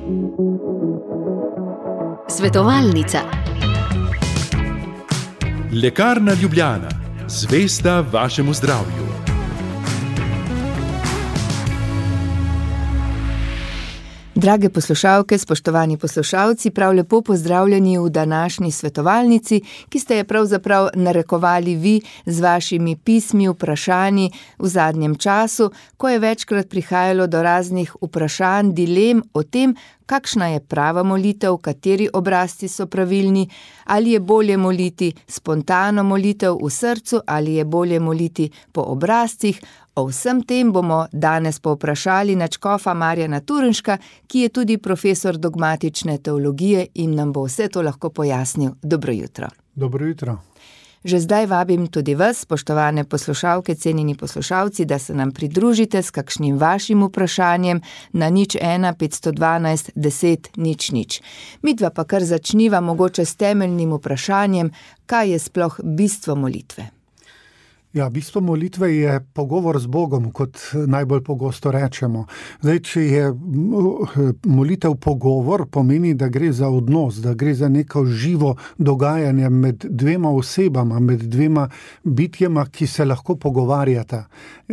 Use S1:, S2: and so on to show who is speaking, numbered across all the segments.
S1: Svetovalnica.
S2: Lekarna Ljubljana, zvesta vašemu zdravju.
S3: Drage poslušalke, spoštovani poslušalci, prav lepo pozdravljeni v današnji svetovalnici, ki ste je pravzaprav narekovali vi z vašimi pismi, vprašanji v zadnjem času, ko je večkrat prihajalo do raznih vprašanj, dilem o tem, kakšna je prava molitev, kateri obrazci so pravilni, ali je bolje moliti spontano molitev v srcu, ali je bolje moliti po obrazcih. O vsem tem bomo danes povprašali nadškofa Marjana Turnška, ki je tudi profesor dogmatične teologije in nam bo vse to lahko pojasnil. Dobro jutro.
S4: Dobro jutro.
S3: Že zdaj vabim tudi vas, spoštovane poslušalke, cenjeni poslušalci, da se nam pridružite s kakšnim vašim vprašanjem na 01 512 10 00. Midva pa kar začniva mogoče s temeljnim vprašanjem, kaj je sploh bistvo molitve.
S4: Ja, bistvo molitve je pogovor z Bogom, kot najbolj pogosto rečemo. Zdaj, če je molitev pogovor, pomeni, da gre za odnos, da gre za neko živo dogajanje med dvema osebama, med dvema bitjema, ki se lahko pogovarjata.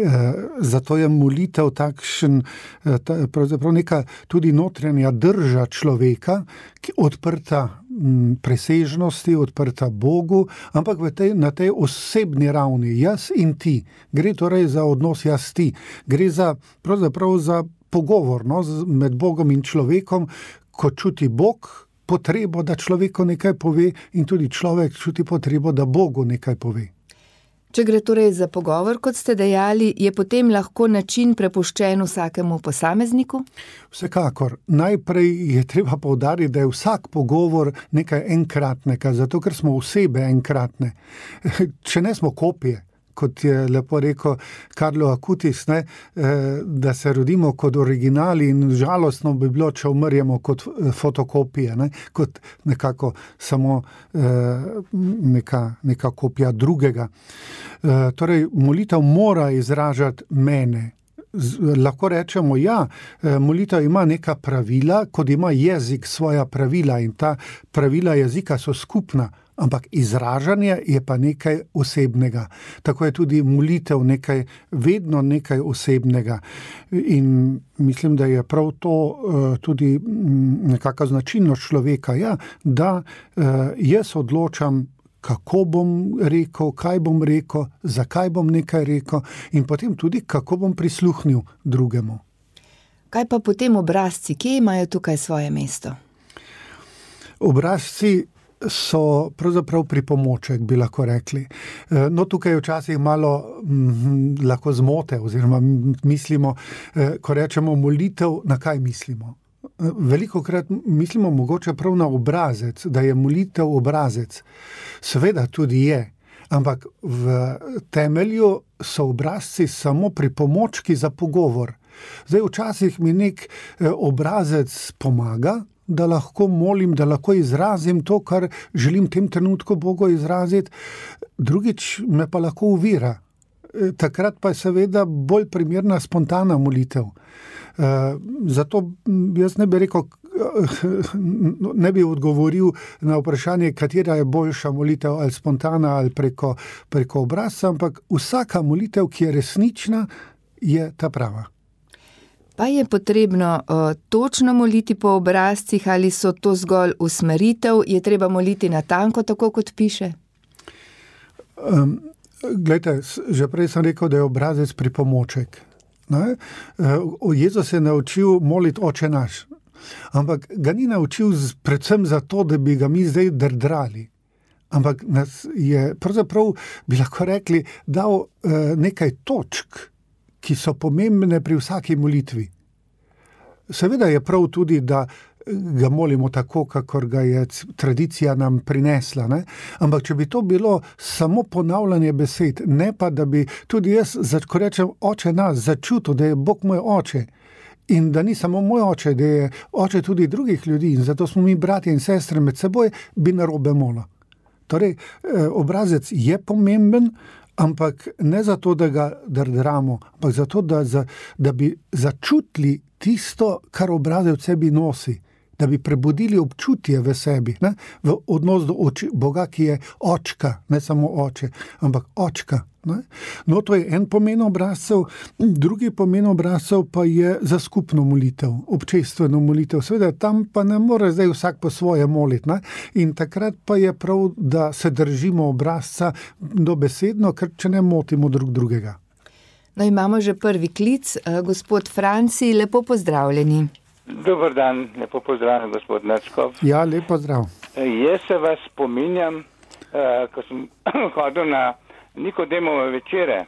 S4: Zato je molitev takšen, pravzaprav neka tudi notranja drža človeka, ki odprta presežnosti, odprta Bogu, ampak na tej osebni ravni, jaz in ti. Gre torej za odnos jaz-ti. Gre pravzaprav za pogovor med Bogom in človekom, ko čuti Bog potrebo, da človeku nekaj pove, in tudi človek čuti potrebo, da Bogu nekaj pove.
S3: Če gre torej za pogovor, kot ste dejali, je potem lahko način prepuščen vsakemu posamezniku?
S4: Vsekakor. Najprej je treba poudariti, da je vsak pogovor nekaj enkratnega, zato ker smo osebe enkratne. Če ne smo kopije, kot je lepo rekel Carlo Acutis, da se rodimo kot originali in žalostno bi bilo, če umrjemo kot fotokopije, kot nekako samo neka kopija drugega. Torej, molitev mora izražati mene. Lahko rečemo, molitev ima neka pravila, kot ima jezik svoja pravila, in ta pravila jezika so skupna, ampak izražanje je pa nekaj osebnega. Tako je tudi molitev vedno nekaj osebnega. In mislim, da je prav to tudi nekaka značilnost človeka, da jaz odločam, kako bom rekel, kaj bom rekel, zakaj bom nekaj rekel, in potem tudi, kako bom prisluhnil drugemu.
S3: Kaj pa potem obrazci? Kje imajo tukaj svoje mesto?
S4: Obrazci so pravzaprav pripomoček, bi lahko rekli. No, tukaj je včasih malo lahko zmote, oziroma mislimo, ko rečemo molitev, na kaj mislimo? Velikokrat mislimo mogoče prav na obrazec, da je molitev obrazec. Seveda tudi je, ampak v temelju so obrazci samo pripomočki za pogovor. Zdaj, včasih mi nek obrazec pomaga, da lahko molim, da lahko izrazim to, kar želim v tem trenutku Bogu izraziti, drugič me pa lahko ovira. Takrat pa je seveda bolj primerna spontana molitev. Zato jaz ne bi odgovoril na vprašanje, katera je boljša molitev, ali spontana ali preko obrazca, ampak vsaka molitev, ki je resnična, je ta prava.
S3: Pa je potrebno točno moliti po obrazcih, ali so to zgolj usmeritev, je treba moliti natanko, tako kot piše?
S4: Glejte, že prej sem rekel, da je obrazec pripomoček. Jezus je naučil moliti Oče naš, ampak ga ni naučil predvsem zato, da bi ga mi zdaj drdrali. Ampak nas je, pravzaprav bi lahko rekli, dal nekaj točk, ki so pomembne pri vsaki molitvi. Seveda je prav tudi, da ga molimo tako, kakor ga je tradicija nam prinesla, Ampak če bi to bilo samo ponavljanje besed, ne pa da bi tudi jaz, ko rečem Oče nas, začutil, da je Bog moj oče in da ni samo moj oče, da je oče tudi drugih ljudi in zato smo mi bratje in sestre med seboj, bi narobe molil. Torej, obrazec je pomemben, ampak ne zato, da ga drdramo, ampak zato, da bi začutili tisto, kar obrazec v sebi nosi, da bi prebudili občutje v sebi, ne? V odnos do Boga, ki je očka, ne samo oče, ampak očka. Ne? No, to je en pomen obrazcev, drugi pomen obrazcev pa je za skupno molitev, občestveno molitev. Seveda, tam pa ne more zdaj vsak po svoje moliti, ne? In takrat pa je prav, da se držimo obrazca dobesedno, ker če ne motimo drug drugega.
S3: No, imamo že prvi klic. Gospod Franci, lepo pozdravljeni.
S1: Dobar dan, lepo pozdravljen, gospod Načkov.
S4: Ja, lep pozdrav.
S1: Jaz se vas spominjam, ko sem hodil na Nikodemove večere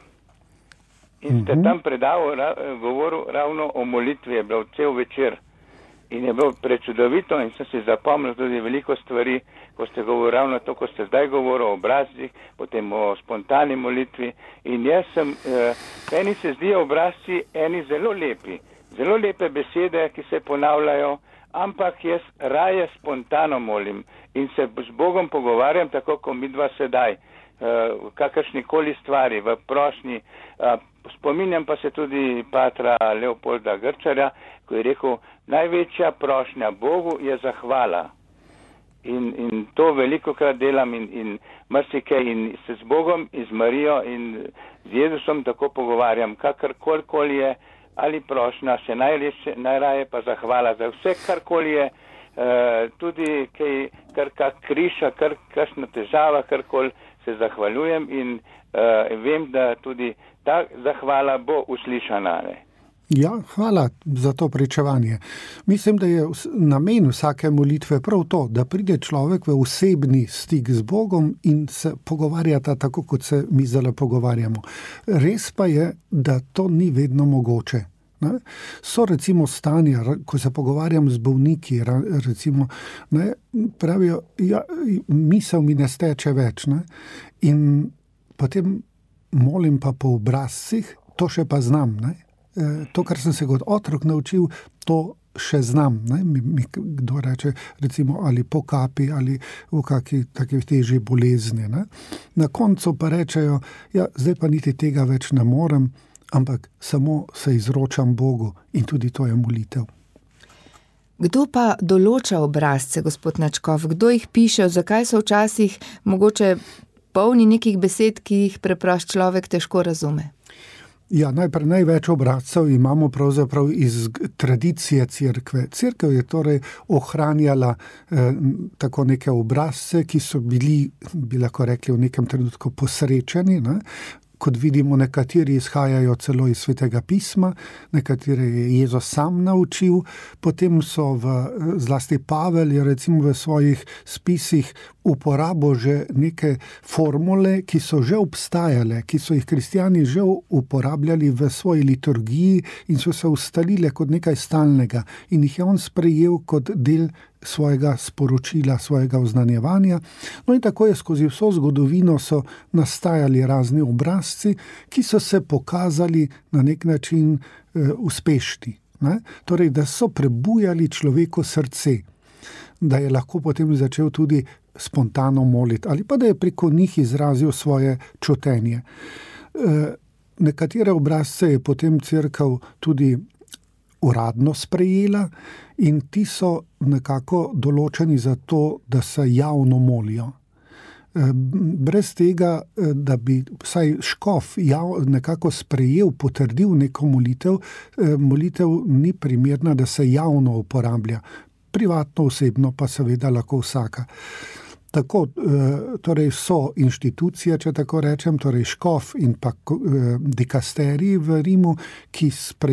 S1: in ste tam govoril ravno o molitvi, je bil cel večer in je bilo prečudovito in sem si zapomnil tudi veliko stvari, ko ste govorili ravno to, ko ste zdaj govorili o obrazcih, potem o spontani molitvi in jaz sem, meni se zdijo obrazci eni zelo lepe besede, ki se ponavljajo, ampak jaz raje spontano molim in se z Bogom pogovarjam, tako kot midva sedaj, v kakršnikoli stvari, v prošnji. Spominjam pa se tudi patra Leopolda Grčarja, ko je rekel, največja prošnja Bogu je zahvala. In to velikokrat delam in marsikaj in se z Bogom, in z Marijo in z Jezusom tako pogovarjam, kakorkoli je, ali prošnja, se najraje pa zahvala za vse, karkoli je, tudi kar kriša, kakšna težava, karkoli se zahvaljujem in vem, da tudi ta zahvala bo uslišana. Ne?
S4: Ja, hvala za to pričevanje. Mislim, da je namen vsake molitve prav to, da pride človek v osebni stik z Bogom in se pogovarjata tako, kot se mi zdaj pogovarjamo. Res pa je, da to ni vedno mogoče. Ne? So recimo stanja, ko se pogovarjam z bolniki, recimo, ne, pravijo, ja, misel mi ne steče več. Ne? In potem molim pa po obrazcih, to še pa znam. Ne? To, kar sem se kot otrok naučil, to še znam. Ne? Kdo reče, recimo, ali po kapi, ali v kakšni taki težji bolezni. Ne? Na koncu pa rečejo, ja, zdaj pa niti tega več ne morem, ampak samo se izročam Bogu in tudi to je molitev.
S3: Kdo pa določa obrazce, gospod Načkov? Kdo jih piše? Zakaj so včasih mogoče polni nekih besed, ki jih preprost človek težko razume?
S4: Ja, največ obrazcev imamo pravzaprav iz tradicije cerkve. Cerkev je torej ohranjala tako neke obrazce, ki so bi lahko rekli v nekem trenutku posrečeni, ne? Kot vidimo, nekateri izhajajo celo iz Svetega pisma, nekatere je Jezus sam naučil, potem so zlasti Pavel je recimo v svojih spisih uporabo že neke formule, ki so že obstajale, ki so jih kristjani že uporabljali v svoji liturgiji in so se ustalile kot nekaj stalnega in jih je on sprejel kot del svojega sporočila, svojega oznanjevanja. No in tako je skozi vso zgodovino so nastajali razni obrazci, ki so se pokazali na nek način uspešni. Ne? Torej, da so prebujali človeku srce, da je lahko potem začel tudi spontano moliti ali pa da je preko njih izrazil svoje čutenje. Nekatere obrazce je potem cerkev tudi uradno sprejela in ti so nekako določeni za to, da se javno molijo. Brez tega, da bi vsaj škof nekako sprejel, potrdil neko molitev, molitev ni primerna, da se javno uporablja. Privatno, osebno pa seveda lahko vsaka. Tako, torej so inštitucije, če tako rečem, torej škof in pa dikasteriji v Rimu, ki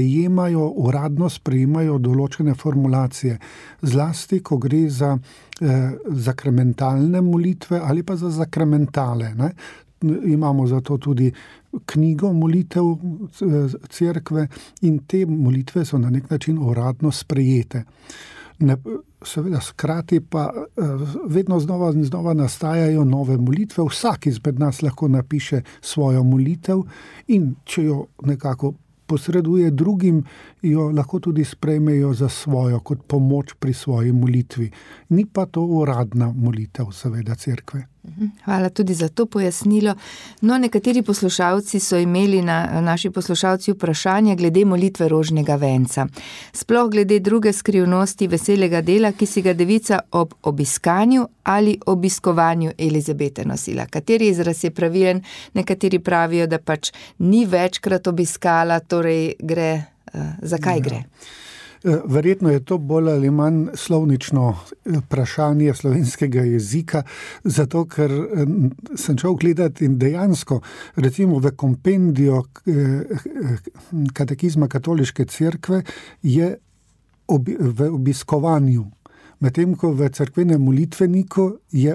S4: uradno sprejemajo določene formulacije, zlasti, ko gre za zakramentalne molitve ali pa za zakramentale. Ne? Imamo zato tudi knjigo molitev cerkve in te molitve so na nek način uradno sprejete. Seveda, skrati pa vedno znova in znova nastajajo nove molitve. Vsak izmed nas lahko napiše svojo molitev in če jo nekako posreduje drugim, jo lahko tudi sprejmejo za svojo, kot pomoč pri svoji molitvi. Ni pa to uradna molitev, seveda, cerkve.
S3: Hvala tudi za to pojasnilo. No, nekateri poslušalci so imeli naši poslušalci vprašanje glede molitve rožnega venca. Sploh glede druge skrivnosti veselega dela, ki si ga devica ob obiskanju ali obiskovanju Elizabete nosila. Kateri izraz je pravilen? Nekateri pravijo, da pač ni večkrat obiskala, torej gre, zakaj gre?
S4: Verjetno je to bolj ali manj slovnično vprašanje slovenskega jezika, zato ker sem šel gledati in dejansko, recimo v kompendiju katekizma katoliške cerkve je v obiskovanju, medtem ko v cerkvenem molitveniku je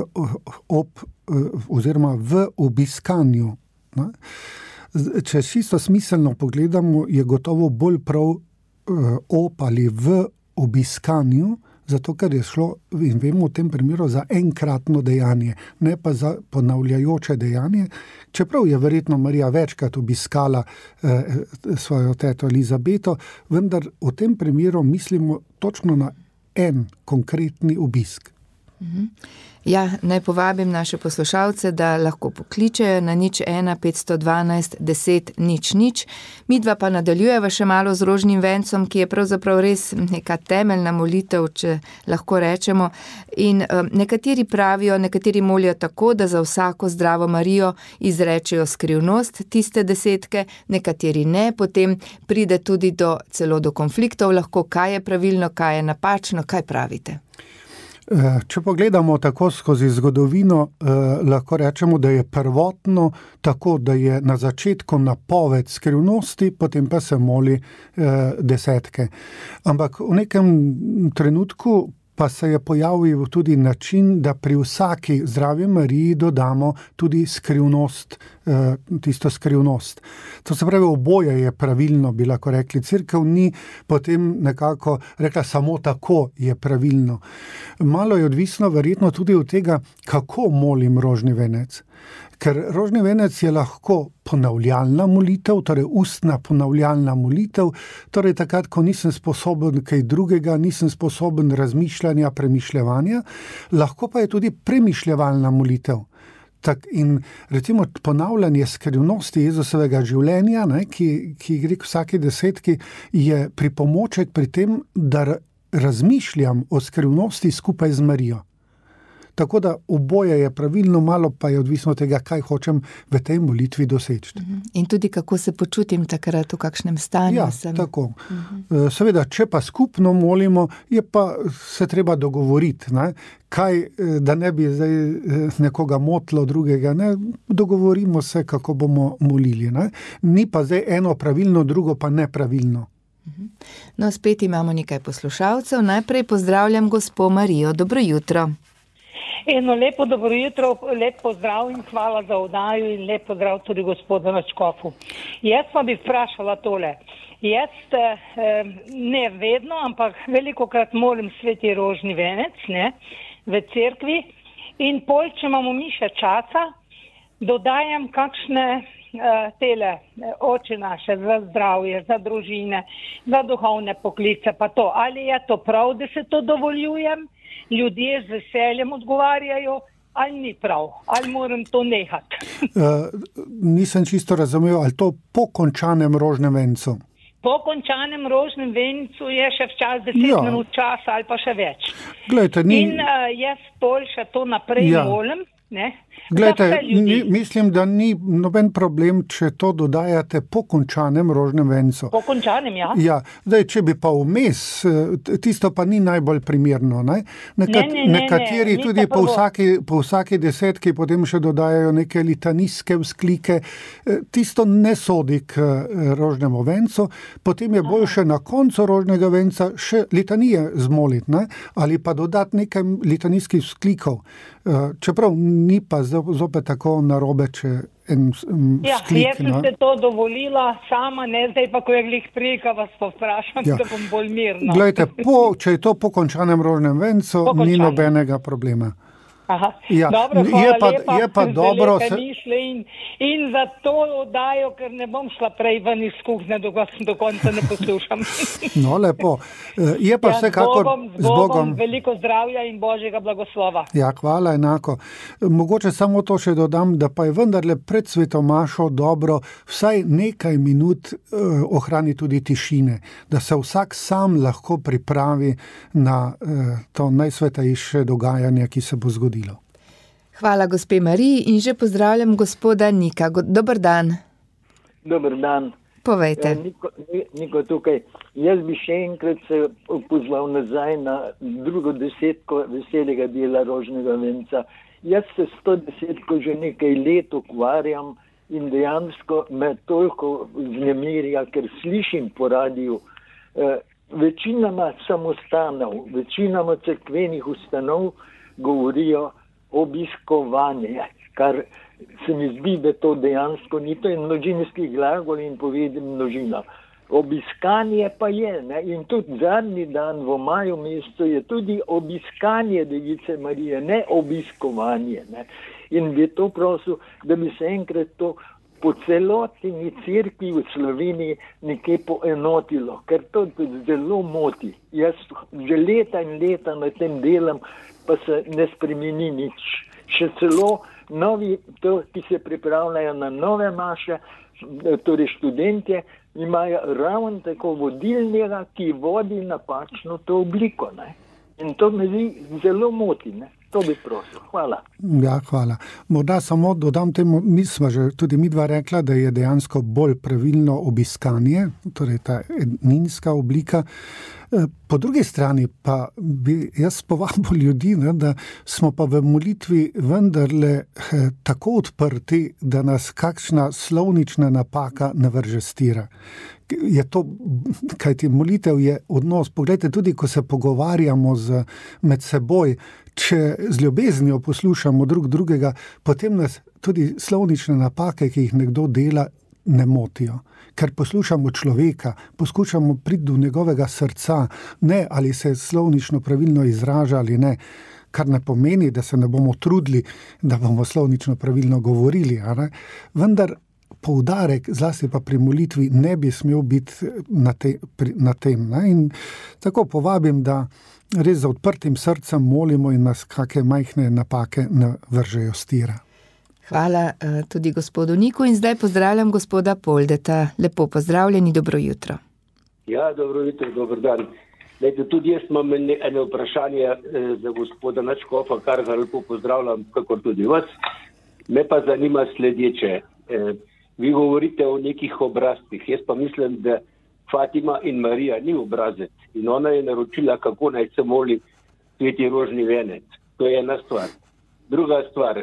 S4: oziroma v obiskanju. Če čisto smiselno pogledamo, je gotovo bolj prav ali v obiskanju, zato ker je šlo, in vemo v tem primeru, za enkratno dejanje, ne pa za ponavljajoče dejanje, čeprav je verjetno Marija večkrat obiskala svojo teto Elizabeto, vendar v tem primeru mislimo točno na en konkretni obisk.
S3: Ja, naj povabim naše poslušalce, da lahko pokličejo na 01 512 10 00. Midva pa nadaljujeva še malo z rožnim vencom, ki je pravzaprav res neka temeljna molitev, če lahko rečemo. In nekateri pravijo, nekateri molijo tako, da za vsako zdravo Marijo izrečejo skrivnost tiste desetke, nekateri ne, potem pride tudi celo do konfliktov, lahko kaj je pravilno, kaj je napačno, kaj pravite?
S4: Če pogledamo tako skozi zgodovino, lahko rečemo, da je prvotno tako, da je na začetku napoved skrivnosti, potem pa se moli desetke. Ampak v nekem trenutku pa se je pojavil tudi način, da pri vsaki zdravi Mariji dodamo tudi skrivnost, tisto skrivnost. To se pravi, oboje je pravilno, bi lahko rekli. Cerkev ni potem nekako rekla, samo tako je pravilno. Malo je odvisno verjetno tudi od tega, kako molim rožni venec. Ker rožni venec je lahko ponavljalna molitev, torej ustna ponavljalna molitev, torej takrat, ko nisem sposoben kaj drugega, nisem sposoben razmišljanja, premišljevanja, lahko pa je tudi premišljevalna molitev. In recimo ponavljanje skrivnosti Jezusovega življenja, ki gre k vsaki desetki, je pripomoček pri tem, da razmišljam o skrivnosti skupaj z Marijo. Tako da oboje je pravilno, malo pa je odvisno od tega, kaj hočem v tej molitvi doseči.
S3: In tudi kako se počutim takrat, v kakšnem stanju sem.
S4: Ja, tako. Seveda, če pa skupno molimo, je pa se treba dogovoriti, kaj, da ne bi zdaj nekoga motilo drugega, dogovorimo se, kako bomo molili. Ni pa zdaj eno pravilno, drugo pa nepravilno.
S3: No, spet imamo nekaj poslušalcev. Najprej pozdravljam gospo Marijo. Dobro jutro.
S5: Eno lepo dobro jutro, lep pozdrav in hvala za oddajo in lep pozdrav tudi gospodu Načkofu. Jaz pa bi vprašala tole. Jaz ne vedno, ampak velikokrat molim sveti rožni venec v cerkvi in pol, če imamo mi še časa, dodajam kakšne tele oči naše za zdravje, za družine, za duhovne poklice, pa to. Ali je to prav, da se to dovoljujem? Ljudje z veseljem odgovarjajo, ali ni prav, ali moram to nehati.
S4: Nisem čisto razumel, ali to po končanem rožnem vencu?
S5: Po končanem rožnem vencu je še včasih 10 minut časa ali pa še več.
S4: Glejte,
S5: in jaz pol še to naprej molim,
S4: Glejte, mislim, da ni noben problem, če to dodajate po končanem rožnem vencu.
S5: Po končanem, ja.
S4: Ja, zdaj, če bi pa vmes, tisto pa ni najbolj primerno. Nekateri tudi po vsaki desetki potem še dodajajo neke litanijske vzklike. Tisto ne sodi k rožnemu vencu, potem je boljše na koncu rožnega venca še litanije zmoliti, ali pa dodati nekaj litanijskih vzklikov. Čeprav ni pa zopet tako narobe, če en sklik.
S5: Jaz sem se to dovolila sama, zdaj pa, ko je glih prijeka, vas povprašam, da bom bolj mirna.
S4: Glejte, če je to po končanem rožnem vencu, ni nobenega problema. Ja,
S5: dobro, hvala lepa,
S4: je pa dobro
S5: in za to oddajo, ker ne bom šla prej ven iz kuhne, do konca ne poslušam.
S4: No, lepo. Je pa vsekakor
S5: z Bogom veliko zdravja in Božjega blagoslova.
S4: Ja, hvala, enako. Mogoče samo to še dodam, da pa je vendarle pred svetomašo dobro vsaj nekaj minut ohrani tudi tišine, da se vsak sam lahko pripravi na to najsvetejše dogajanje, ki se bo zgodilo.
S3: Hvala gospe Mariji in že pozdravljam gospoda Nika. Dober dan.
S6: Dober dan.
S3: Povejte.
S6: Niko tukaj. Jaz bi še enkrat se pozval nazaj na drugo desetko veselega dela Rožnega venca. Jaz se s to desetko že nekaj let ukvarjam in dejansko me toliko vznemirja, ker slišim po radiju večinoma samostanov, večinoma cerkvenih ustanov govorijo obiskovanje, kar se mi zdi, da to dejansko ni, to je množinski glagol in povedi množina. Obiskanje pa je, ne? In tudi zadnji dan v maju mesecu je tudi obiskanje Device Marije, ne obiskovanje. Ne? In bi to prosil, da bi se enkrat to po celotni cerkvi v Sloveniji nekaj poenotilo, ker to zelo moti. Jaz že leta in leta na tem delam, pa se ne spremeni nič. Še celo novi, ki se pripravljajo na nove maše, torej študentje, imajo ravno tako vodilnega, ki vodi napačno to obliko. Ne? In to me zelo moti. Ne? To bi prosil. Hvala.
S4: Ja, hvala. Morda samo dodam temu, mi smo že tudi midva rekla, da je dejansko bolj pravilno obiskanje, torej ta edninska oblika. Po drugi strani pa bi jaz povabil ljudi, ne, da smo pa v molitvi vendarle tako odprti, da nas kakšna slovnična napaka ne vrže s tira. Je to, kajti molitev je odnos. Poglejte, tudi ko se pogovarjamo med seboj, če z ljubeznijo poslušamo drugega, potem nas tudi slovnične napake, ki jih nekdo dela, ne motijo. Ker poslušamo človeka, poskušamo priti do njegovega srca, ne ali se slovnično pravilno izraža ali ne, kar ne pomeni, da se ne bomo trudili, da bomo slovnično pravilno govorili. Vendar poudarek, zlasti pa pri molitvi, ne bi smel biti na tem. Ne? In tako povabim, da res za odprtim srcem molimo in nas kakšne majhne napake ne vržejo s tira.
S3: Hvala tudi gospodu Niku in zdaj pozdravljam gospoda Poldeta. Lepo pozdravljeni, dobro jutro.
S7: Ja, dobro jutro, dober dan. Lejte, tudi jaz imam eno vprašanje za gospoda Načkofa, kar ga lepo pozdravljam, kakor tudi vas. Me pa zanima sledeče. Vi govorite o nekih obrazcih. Jaz pa mislim, da Fatima in Marija ni obrazec. In ona je naročila, kako naj se moli sveti rožni venec. To je ena stvar. Druga stvar,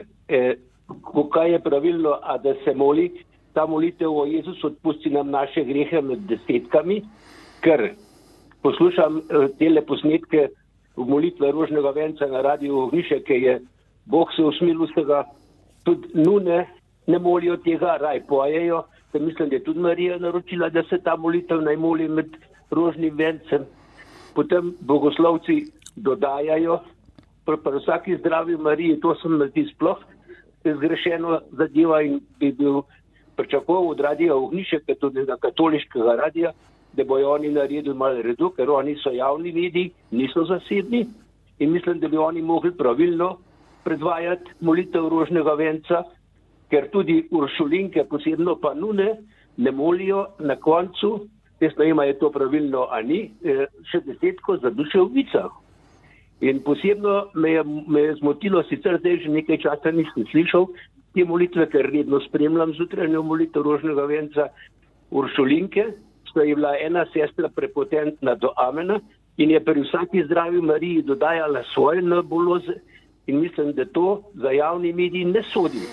S7: kaj je pravilno, da se moli ta molitev o Jezus odpusti nam naše grehe med desetkami, ker poslušam tele posnetke v molitve rožnega venca na radiju Ognjišče, ki je Bog se usmilil vsega, tudi nune ne molijo tega, raj pojejo, ker mislim, da je tudi Marija naročila, da se ta molitev naj moli med rožnim vencem. Potem bogoslovci dodajajo, pri vsaki zdravi Mariji, to sem naredil sploh zgrešeno zadeva in bi bil pričakoval od radija Ognjišče, tudi na katoliškega radija, da bojo oni naredili malo redu, ker oni so javni mediji, niso zasebni in mislim, da bi oni mogli pravilno predvajati molitev rožnega venca, ker tudi uršulinke, posebno pa nune, ne molijo na koncu, jaz ne vem, je to pravilno ali ni, še desetko za duše v vicah. In posebno me je zmotilo, sicer zdaj že nekaj časa nisem slišal te molitve, ker redno spremljam zjutrajno molitev rožnega venca uršulinke, sta je bila ena sestra prepotentna do amena in je pri vsaki zdravi Mariji dodajala svoje nebuloze in mislim, da to za javni medij ne sodi.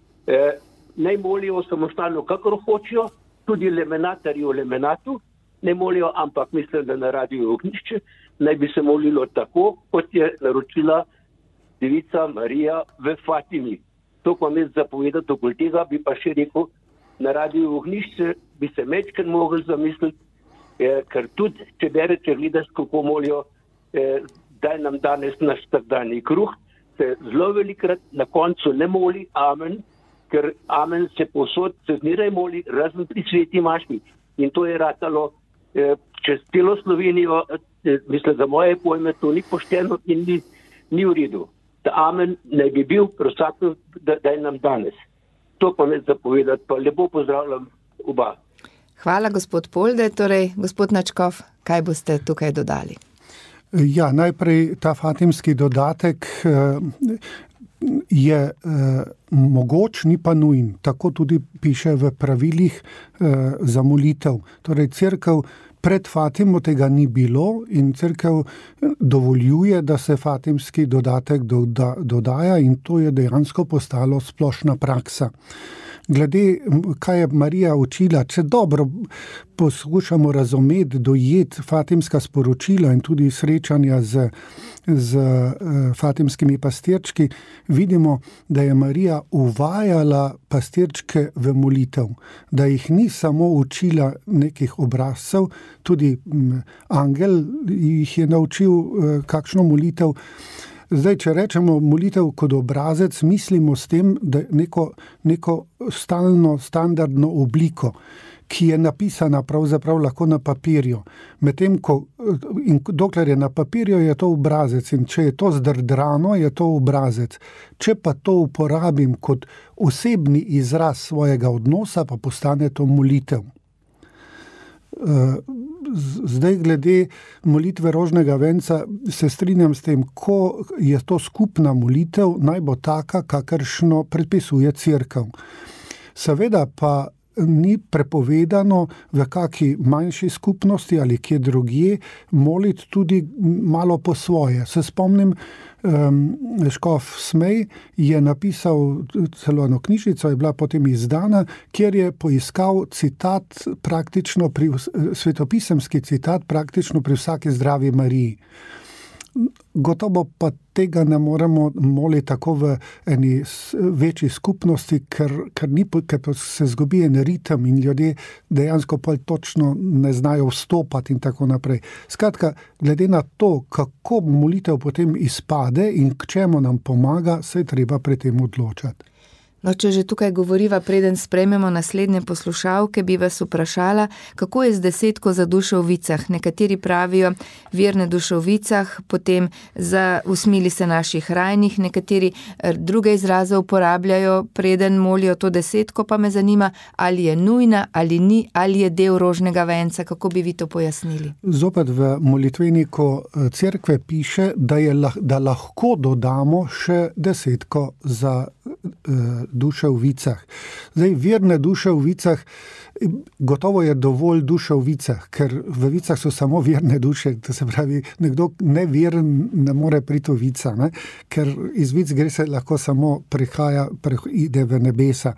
S7: Naj molijo samostalno, kakor hočijo, tudi lemenatarji o lemenatu ne molijo, ampak mislim, da na radiju Ognjišče naj bi se molilo tako, kot je naročila Devica Marija v Fatimi. To pa mi zapovedati okoli tega, bi pa še rekel, na radiju Ognjišče bi se mečken mogli zamisliti, ker tudi, če gledaš, kako molijo, daj nam danes naš vsakdanji kruh, se zelo velikrat na koncu ne moli amen, ker amen se posod se zmeraj moli, razen pri sveti mašmi. In to je ratalo čez celo Slovenijo, mislim, za moje pojme, to ni pošteno in ni v redu. Ta amen naj bi bil prosakel, da je nam danes. To pa ne zapovedati, pa lepo pozdravljam oba.
S3: Hvala, gospod Polde. Torej, gospod Načkov, kaj boste tukaj dodali?
S4: Ja, najprej ta fatimski dodatek je mogoč, ni pa nujen. Tako tudi piše v pravilih za molitev. Torej, cerkev pred Fatimo tega ni bilo in cerkev dovoljuje, da se fatimski dodatek dodaja in to je dejansko postalo splošna praksa. Glede, kaj je Marija učila, če dobro poskušamo razumeti, dojeti fatimska sporočila in tudi srečanja z fatimskimi pastirčki, vidimo, da je Marija uvajala pastirčke v molitev, da jih ni samo učila nekih obrazcev, tudi angel jih je naučil kakšno molitev. Zdaj, če rečemo molitev kot obrazec, mislimo s tem, da neko stalno, standardno obliko, ki je napisana pravzaprav lahko na papirju. Medtem ko, in dokler je na papirju, je to obrazec in če je to zdrdrano, je to obrazec. Če pa to uporabim kot osebni izraz svojega odnosa, pa postane to molitev. Zdaj, glede molitve rožnega venca, se strinjam s tem, ko je to skupna molitev, naj bo taka, kakršno predpisuje cerkev. Seveda pa ni prepovedano v kaki manjši skupnosti ali kje drugje moliti tudi malo po svoje. Se spomnim, škof Smej je napisal celo eno knjižico, je bila potem izdana, kjer je poiskal citat praktično svetopisemski citat praktično pri vsaki zdravi Mariji. Gotovo pa tega ne moremo moliti tako v eni večji skupnosti, ker se zgubi en ritem in ljudje dejansko pa točno ne znajo vstopati in tako naprej. Skratka, glede na to, kako molitev potem izpade in k čemu nam pomaga, se je treba pri tem odločati.
S3: No, če že tukaj govoriva, preden sprejmemo naslednje poslušalke, bi vas vprašala, kako je z desetko za dušo v vicah. Nekateri pravijo verne duše v vicah, potem usmili se naših rajnih, nekateri druge izraze uporabljajo, preden molijo to desetko, pa me zanima, ali je nujna, ali ni, ali je del rožnega venca, kako bi vi to pojasnili?
S4: Zopet v molitveniku cerkve piše, da lahko dodamo še desetko za duše v vicah. Zdaj, verne duše v vicah, gotovo je dovolj duše v vicah, ker v vicah so samo verne duše, to se pravi, nekdo neveren ne more priti v vica, ne? Ker iz vic gre se lahko samo ide v nebesa.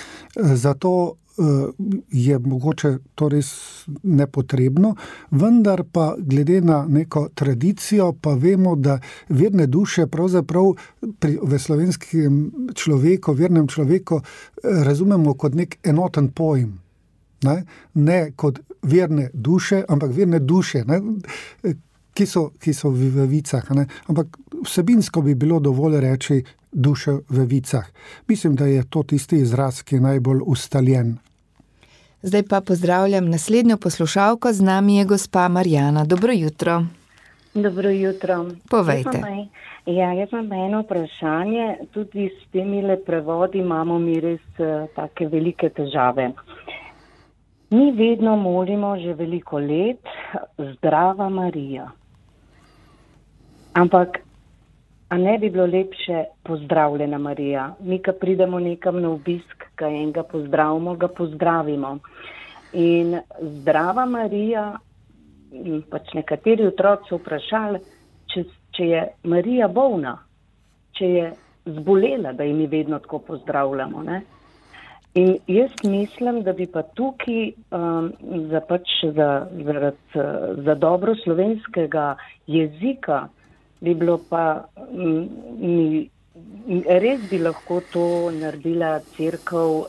S4: Zato je mogoče to res nepotrebno, vendar pa glede na neko tradicijo pa vemo, da verne duše pravzaprav v slovenskem človeku, vernem človeku razumemo kot nek enoten pojem. Ne kot verne duše, ampak verne duše, ne? Ki so v vicah. Ne? Ampak vsebinsko bi bilo dovolj reči duše v vicah. Mislim, da je to tisti izraz, ki je najbolj ustaljen.
S3: Zdaj pa pozdravljam naslednjo poslušalko, z nami je gospa Marjana. Dobro jutro.
S8: Dobro jutro.
S3: Povejte.
S8: Jaz imam eno vprašanje, tudi s temile prevodi imamo mi res take velike težave. Mi vedno molimo že veliko let, zdrava Marija. Ampak, a ne bi bilo lepše pozdravljena Marija? Mi, ko pridemo nekam na obisk, ko enega pozdravimo, ga pozdravimo. In zdrava Marija, pač nekateri otroci so vprašali, če je Marija bolna, če je zbolela, da ji mi vedno tako pozdravljamo, ne? In jaz mislim, da bi pa tukaj za dobro slovenskega jezika bi bilo pa, res bi lahko to naredila cerkev,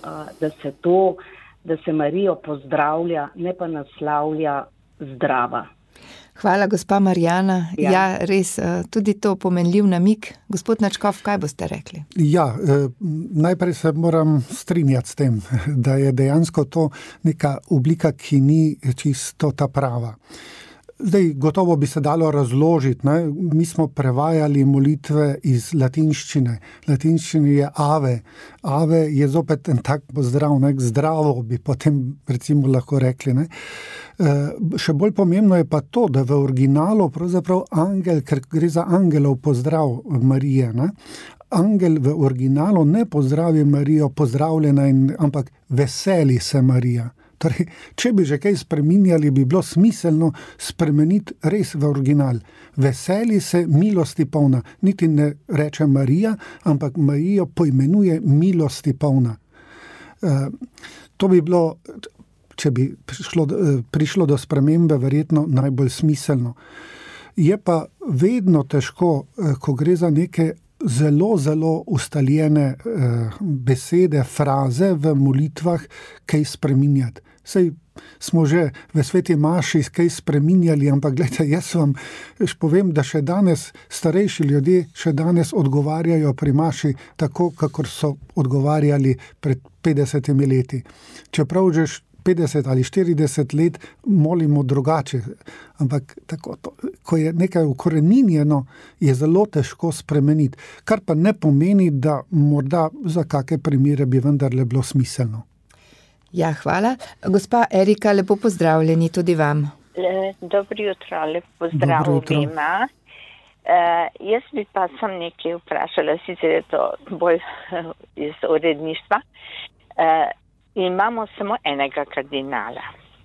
S8: da se Marijo pozdravlja, ne pa naslavlja zdrava.
S3: Hvala, gospa Marjana. Ja, res, tudi to pomenljiv namig. Gospod Načkov, kaj boste rekli?
S4: Ja, najprej se moram strinjati s tem, da je dejansko to neka oblika, ki ni čisto ta prava. Zdaj, gotovo bi se dalo razložiti, ne? Mi smo prevajali molitve iz latinščine. Latinščine je ave. Ave je zopet en tak pozdrav, ne? Zdravo bi potem recimo lahko rekli. Ne? Še bolj pomembno je pa to, da v originalu pravzaprav angel, ker gre za angelov pozdrav Marije, ne? Angel v originalu ne pozdravi Marijo, pozdravljena, ampak veseli se Marija. Torej, če bi že kaj spreminjali, bi bilo smiselno spremeniti res v original. Veseli se, milosti polna. Niti ne reče Marija, ampak Marijo poimenuje milosti polna. To bi bilo, če bi prišlo do spremembe, verjetno najbolj smiselno. Je pa vedno težko, ko gre za neke zelo, zelo ustaljene besede, fraze v molitvah, kaj spreminjati. Sej smo že v sveti maši kaj spreminjali, ampak gledajte, jaz vam povem, da še danes starejši ljudje še danes odgovarjajo pri maši tako, kakor so odgovarjali pred 50 leti. Čeprav že 50 ali 40 let molimo drugače, ampak tako, ko je nekaj ukoreninjeno, je zelo težko spremeniti, kar pa ne pomeni, da morda za kakšne primere bi vendarle bilo smiselno.
S3: Ja, hvala. Gospa Erika, lepo pozdravljeni tudi vam.
S9: Dobro jutro, lepo pozdrav obima. Jaz bi pa sem nekaj vprašala, sicer je to bolj iz uredništva. Imamo samo enega kardinala.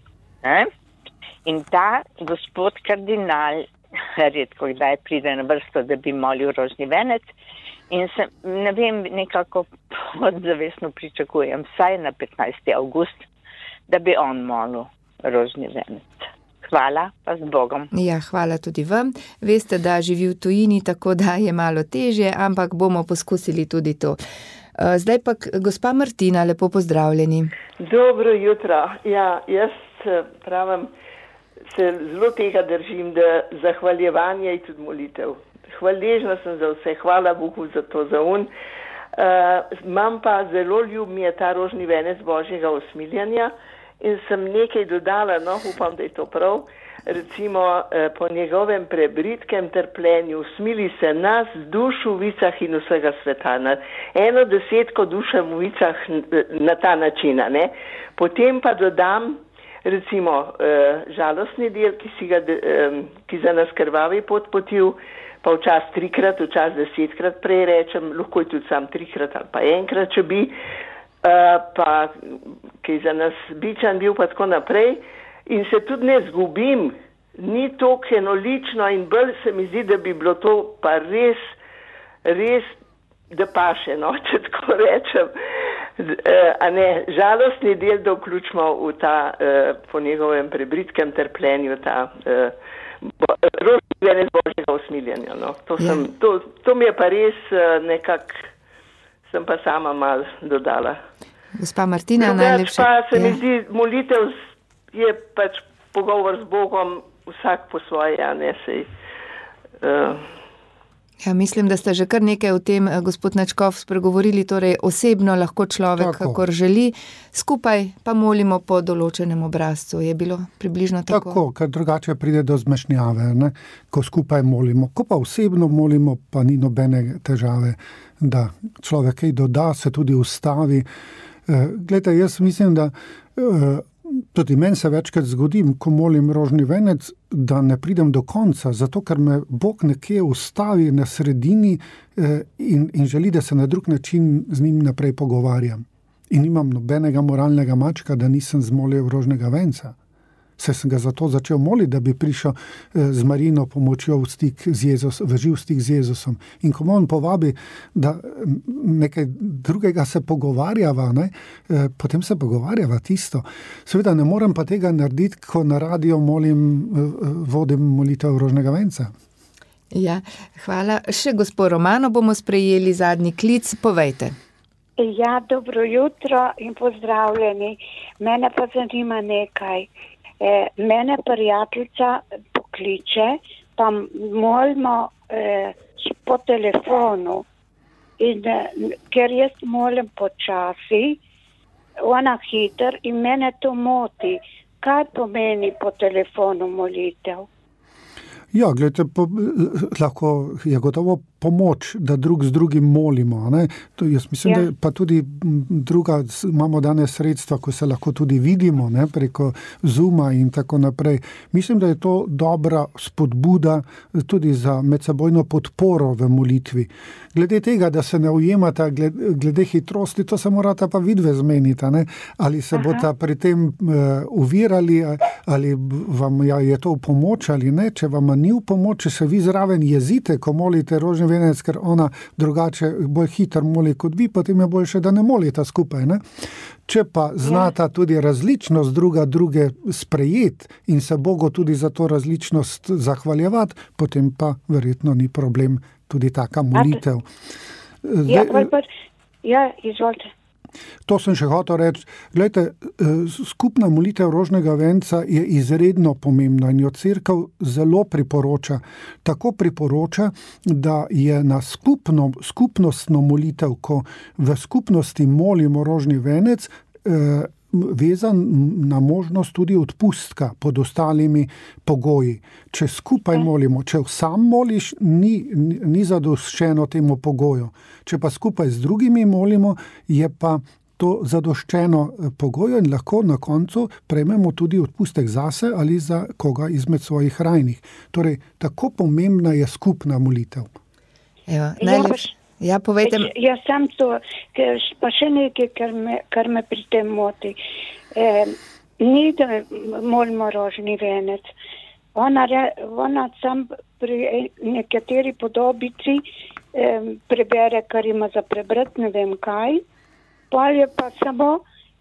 S9: In ta gospod kardinal redko kdaj pride na vrsto, da bi molil rožni venec. In se, ne vem, nekako podzavestno pričakujem, vsaj na 15. avgust, da bi on molil rožni venec. Hvala, pa z Bogom.
S3: Ja, hvala tudi vam. Veste, da živi v tujini, tako da je malo težje, ampak bomo poskusili tudi to. Zdaj pa gospa Martina, lepo pozdravljeni.
S10: Dobro jutro. Ja, jaz pravim, se zelo tega držim, da zahvaljevanje je tudi molitev. Hvaležna sem za vse, hvala Bogu za to, za un. Imam pa zelo ljub mi je ta rožni venec Božjega usmiljanja in sem nekaj dodala, no, upam, da je to prav. Recimo, po njegovem prebritkem trpljenju usmili se nas, duš v vicah in vsega sveta. 1/10 duše v vicah na ta način, ne. Potem pa dodam, recimo, žalostni del, ki za nas krvavi podpotil, pa včasih 3-krat, včasih 10-krat, prej rečem, lahko je tudi sam 3-krat ali pa 1-krat, če bi, pa ki za nas bičan bil, pa tako naprej. In se tudi ne zgubim, ni toliko enolično in bolj se mi zdi, da bi bilo to pa res, da paše, no, če tako rečem. A ne, žalostni del, da vključimo v ta, po njegovem prebritkem trpljenju, ta rožni venec Božjega usmiljanja. No. To mi je pa res nekako, sem pa sama malo dodala.
S3: Gospa Martina, najlepša.
S10: Pa se mi zdi, molitev je pač pogovor z Bogom, vsak po svoje, a ne sej.
S3: Ja, mislim, da ste že kar nekaj o tem, gospod Načkov, spregovorili, torej osebno lahko človek, kakor želi, skupaj pa molimo po določenem obrazcu. Je bilo približno tako?
S4: Tako, ker drugače pride do zmešnjave, ne? Ko skupaj molimo. Ko pa osebno molimo, pa ni nobene težave, da človek kaj doda, se tudi ustavi. Glejte, jaz mislim, da tudi meni se večkrat zgodi, ko molim rožni venec, da ne pridem do konca, zato ker me Bog nekje ustavi na sredini in želi, da se na drug način z njim naprej pogovarjam. In nimam nobenega moralnega mačka, da nisem zmolil rožnega venca. Saj sem ga zato začel moliti, da bi prišel z Marino pomočjo v živ stik z Jezusom. In ko on povabi, da nekaj drugega se pogovarjava, ne, potem se pogovarjava tisto. Seveda ne morem pa tega narediti, ko na radio vodim molitev rožnega venca.
S3: Ja, hvala. Še gospod Romano bomo sprejeli zadnji klic, povejte.
S11: Ja, dobro jutro in pozdravljeni. Mene pa zanima nekaj. Mene prijateljica kliče, pa molimo po telefonu. In ker jaz molim počasi, ona hiter in mene to moti. Kaj pomeni po telefonu molitev?
S4: Ja, gledajte, lahko je gotovo pomoč, da drug z drugim molimo. Ne? To jaz mislim, da pa tudi druga, imamo danes sredstva, ko se lahko tudi vidimo, ne? Preko Zooma in tako naprej. Mislim, da je to dobra spodbuda tudi za medsebojno podporo v molitvi. Glede tega, da se ne ujemata glede hitrosti, to se morata pa vidve zmenita, ne? Ali se bota pri tem uvirali, ali vam je to v pomoč ali ne. Če vam ni v pomoč, če se vi zraven jezite, ko molite rožni venec, ker ona drugače bolj hitro moli kot vi, potem je boljše, da ne molita skupaj. Ne? Če pa znata tudi različnost druge sprejeti in se Bogu tudi za to različnost zahvaljevati, potem pa verjetno ni problem tudi taka molitev.
S11: Izvolite.
S4: To sem še hotel reči. Glejte, skupna molitev rožnega venca je izredno pomembna in jo cerkev zelo priporoča. Tako priporoča, da je na skupnostno molitev, ko v skupnosti molimo rožni venec, vezan na možnost tudi odpustka pod ostalimi pogoji. Če skupaj molimo, če sam moliš, ni zadoščeno temu pogoju. Če pa skupaj z drugimi molimo, je pa to zadoščeno pogoju in lahko na koncu prejmemo tudi odpustek zase ali za koga izmed svojih rajnih. Torej, tako pomembna je skupna molitev.
S3: Evo, najlepše. Ja, povejte.
S11: Jaz sem to, pa še nekaj, kar me pri tem moti. Ni, da molimo rožni venec. Ona sam pri nekateri podobici prebere, kar ima za prebrati, ne vem kaj. Pol je pa samo,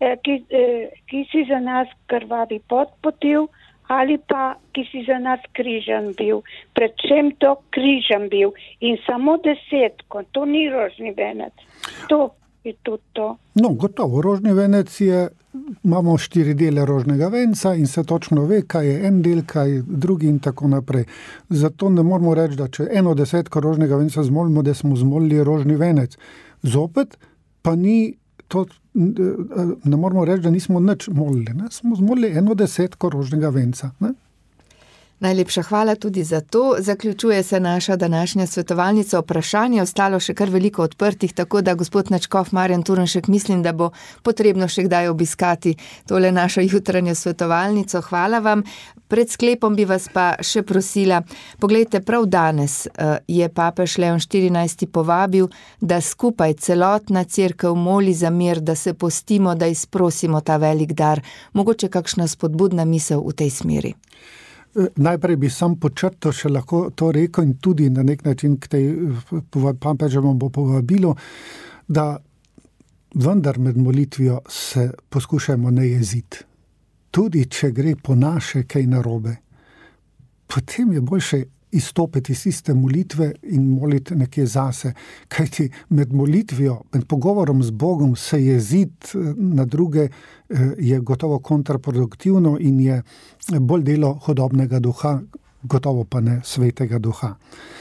S11: ki si za nas krvavi podpotil, ali pa ki si za nas križan bil. Predvsem to križan bil. In samo 10, to ni rožni venec. To je tudi to.
S4: No, gotovo. Rožni venec imamo 4 dele rožnega venca in se točno ve, kaj je en del, kaj drugi in tako naprej. Zato ne moramo reči, da če 1/10 rožnega venca zmolimo, da smo zmolili rožni venec. Zopet pa ni to, ne moramo reči, da nismo nič molili. Ne? Smo zmolili 1/10 rožnega venca. Ne?
S3: Najlepša hvala tudi za to. Zaključuje se naša današnja svetovalnica. Vprašanje je ostalo še kar veliko odprtih, tako da gospod nadškof Marjan Turnšek, mislim, da bo potrebno še kdaj obiskati tole našo jutranjo svetovalnico. Hvala vam. Pred sklepom bi vas pa še prosila, poglejte, prav danes je papež Leon 14. povabil, da skupaj celotna cerkev moli za mir, da se postimo, da izprosimo ta velik dar. Mogoče kakšna spodbudna misel v tej smeri.
S4: Najprej bi sam počrtal, še lahko to rekel in tudi na nek način k tej papežemu bo povabilo, da vendar med molitvijo se poskušajmo ne jeziti. Tudi če gre po naše kaj narobe, potem je boljše izstopiti iz iste molitve in moliti nekje zase. Kajti med molitvijo, med pogovorom z Bogom se jeziti na druge je gotovo kontraproduktivno in je bolj delo hodobnega duha, gotovo pa ne svetega duha.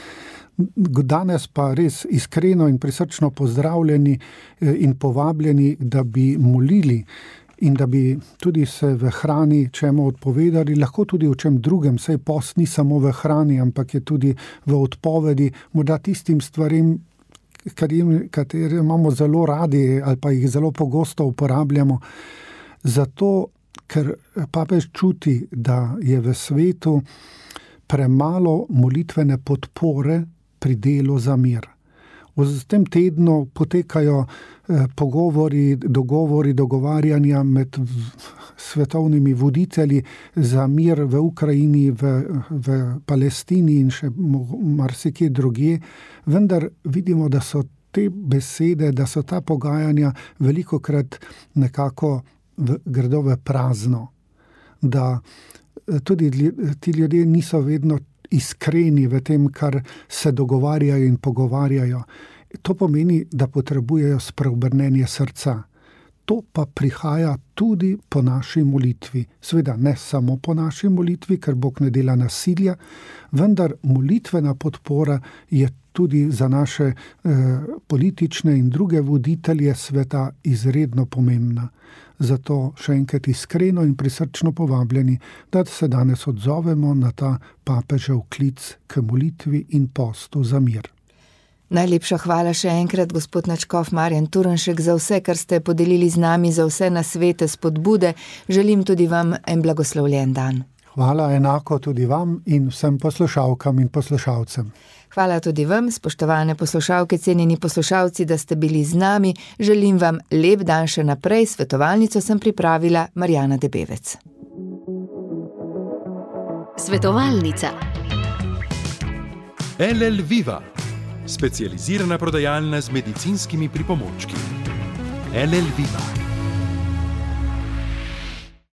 S4: Danes pa res iskreno in prisrčno pozdravljeni in povabljeni, da bi molili in da bi tudi se v hrani čemu odpovedali, lahko tudi v čem drugem, saj post ni samo v hrani, ampak je tudi v odpovedi, morda tistim stvarem, katere imamo zelo radi ali pa jih zelo pogosto uporabljamo. Zato, ker papež čuti, da je v svetu premalo molitvene podpore pri delu za mir. V tem tednu potekajo pogovori, dogovarjanja med svetovnimi voditelji za mir v Ukrajini, v Palestini in še marsikje drugje. Vendar vidimo, da so te besede, da so ta pogajanja velikokrat nekako gredo v prazno. Da tudi ti ljudje niso vedno iskreni v tem, kar se dogovarjajo in pogovarjajo. To pomeni, da potrebujejo spreobrnenje srca. To pa prihaja tudi po naši molitvi. Seveda ne samo po naši molitvi, ker Bog ne dela nasilja, vendar molitvena podpora je tudi za naše politične in druge voditelje sveta izredno pomembna. Zato še enkrat iskreno in prisrčno povabljeni, da se danes odzovemo na ta papežev klic k molitvi in postu za mir.
S3: Najlepša hvala še enkrat, gospod nadškof Marjan Turnšek, za vse, kar ste podelili z nami, za vse nasvete, spodbude. Želim tudi vam en blagoslovljen dan.
S4: Hvala enako tudi vam in vsem poslušalkam in poslušalcem.
S3: Hvala tudi vam, spoštovane poslušalke, cenjeni poslušalci, da ste bili z nami. Želim vam lep dan še naprej. Svetovalnico sem pripravila Marjana Debevec.
S12: Svetovalnica.
S2: LL Viva, specializirana prodajalna z medicinskimi pripomočki. LL Viva.